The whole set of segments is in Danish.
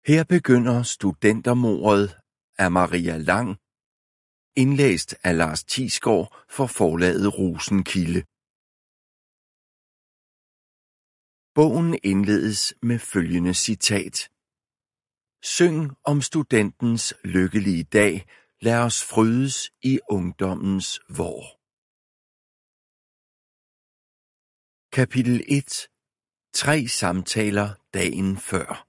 Her begynder Studentermordet af Maria Lang, indlæst af Lars Thiesgaard for forlaget Rosenkilde. Bogen indledes med følgende citat. Syng om studentens lykkelige dag, lad os frydes i ungdommens vår. Kapitel 1. 3 samtaler dagen før.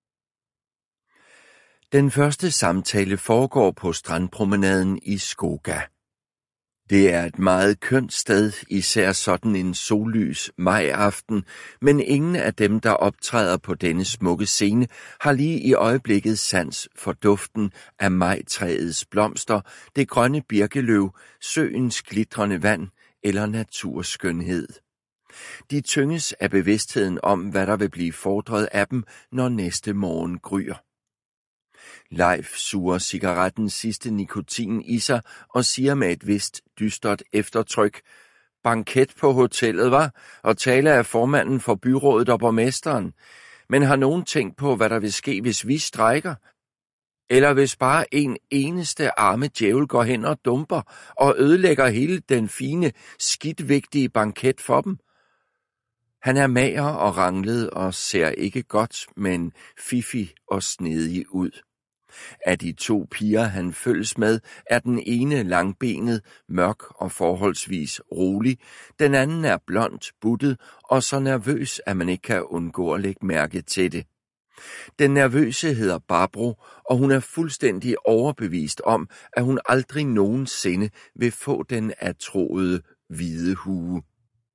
Den første samtale foregår på strandpromenaden i Skoga. Det er et meget kønt sted, især sådan en sollys majaften, men ingen af dem, der optræder på denne smukke scene, har lige i øjeblikket sans for duften af majtræets blomster, det grønne birkeløv, søens glitrende vand eller naturskønhed. De tynges af bevidstheden om, hvad der vil blive fordret af dem, når næste morgen gryer. Leif suger cigarettens sidste nikotin i sig og siger med et vist dystert eftertryk: Banket på hotellet, var, og tale af formanden for byrådet og borgmesteren. Men har nogen tænkt på, hvad der vil ske, hvis vi strejker? Eller hvis bare en eneste arme djævel går hen og dumper og ødelægger hele den fine, skidt vigtige banket for dem? Han er mager og ranglet og ser ikke godt, men fiffig og snedig ud. Af de 2 piger, han følges med, er den ene langbenet, mørk og forholdsvis rolig. Den anden er blond, buttet og så nervøs, at man ikke kan undgå at lægge mærke til det. Den nervøse hedder Barbro, og hun er fuldstændig overbevist om, at hun aldrig nogensinde vil få den attroede hvide hue.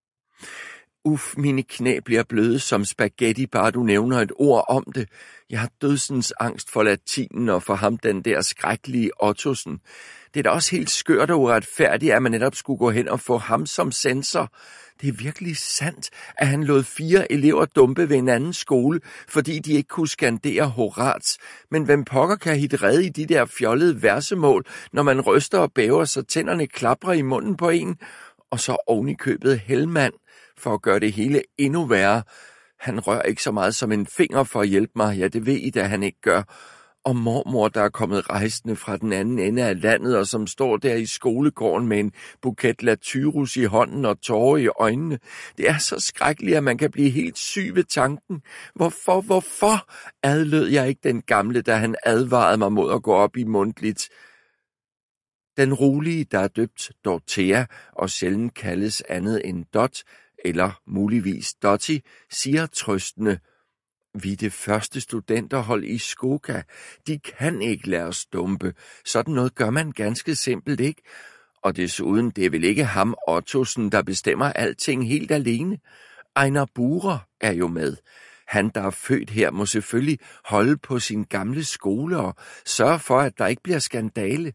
Mine knæ bliver bløde som spaghetti, bare du nævner et ord om det. Jeg har dødsens angst for latinen og for ham, den der skrækkelige Ottosen. Det er da også helt skørt og uretfærdigt, at man netop skulle gå hen og få ham som censor. Det er virkelig sandt, at han lod 4 elever dumpe ved en anden skole, fordi de ikke kunne skandere Horaz. Men hvem pokker kan hitte redde i de der fjollede versemål, når man ryster og bæver, så tænderne klapper i munden på en? Og så oven i købet Hellmann, for at gøre det hele endnu værre. Han rører ikke så meget som en finger for at hjælpe mig, ja det ved I da han ikke gør. Og mormor, der er kommet rejsende fra den anden ende af landet, og som står der i skolegården med en buket latyrus i hånden og tårer i øjnene. Det er så skrækkeligt, at man kan blive helt syg ved tanken. Hvorfor adlød jeg ikke den gamle, da han advarede mig mod at gå op i mundtligt? Den rolige, der er døbt Dorthea og sjældent kaldes andet end Dot, eller muligvis Dottie, siger trøstende: Vi er det første studenterhold i Skoga. De kan ikke lade os dumpe. Sådan noget gør man ganske simpelt ikke. Og desuden, det er vel ikke ham Ottosen, der bestemmer alting helt alene. Einar Burer er jo med. Han, der er født her, må selvfølgelig holde på sin gamle skole og sørge for, at der ikke bliver skandale.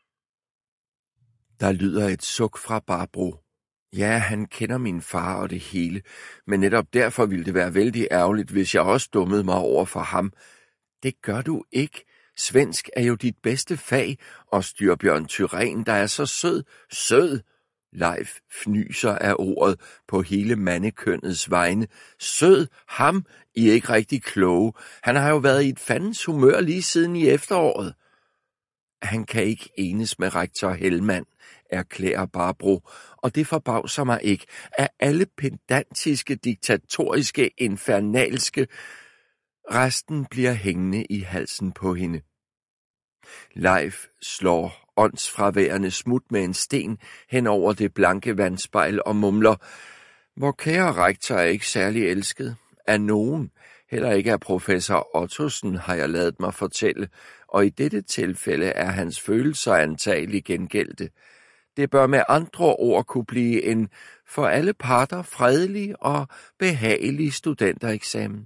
Der lyder et suk fra Barbro. Ja, han kender min far og det hele, men netop derfor ville det være vældig ærgerligt, hvis jeg også dummede mig over for ham. Det gør du ikke. Svensk er jo dit bedste fag, og Styrbjørn Tyren, der er så sød. Sød! Leif fnyser af ordet på hele mandekønnets vegne. Sød? Ham? I er ikke rigtig kloge. Han har jo været i et fandens humør lige siden i efteråret. Han kan ikke enes med rektor Hellmann, erklærer Barbro, og det forbavser mig ikke, at alle pedantiske, diktatoriske, infernalske, resten bliver hængende i halsen på hende. Leif slår åndsfraværende smut med en sten hen over det blanke vandspejl og mumler: Vor kære rektor er ikke særlig elsket af nogen, heller ikke af professor Ottosen, har jeg ladet mig fortælle, og i dette tilfælde er hans følelser antagelig gengældte. Det bør med andre ord kunne blive en for alle parter fredelig og behagelig studentereksamen.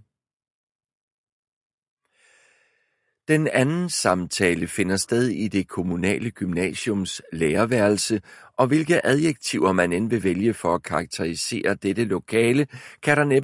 Den anden samtale finder sted i det kommunale gymnasiums lærerværelse, og hvilke adjektiver man end vil vælge for at karakterisere dette lokale, kan der næppe